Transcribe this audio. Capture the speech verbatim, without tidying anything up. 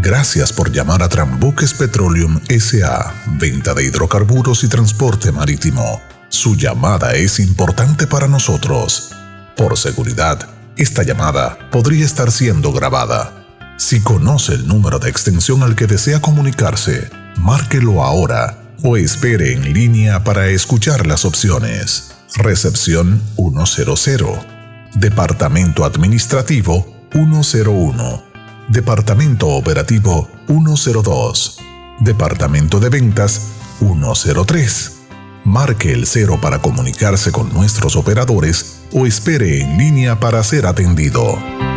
Gracias por llamar a Trambuques Petroleum S A, venta de hidrocarburos y transporte marítimo. Su llamada es importante para nosotros. Por seguridad, esta llamada podría estar siendo grabada. Si conoce el número de extensión al que desea comunicarse, márquelo ahora o espere en línea para escuchar las opciones. Recepción ciento, Departamento Administrativo ciento uno, Departamento Operativo ciento dos, Departamento de Ventas ciento tres. Marque el cero para comunicarse con nuestros operadores o espere en línea para ser atendido.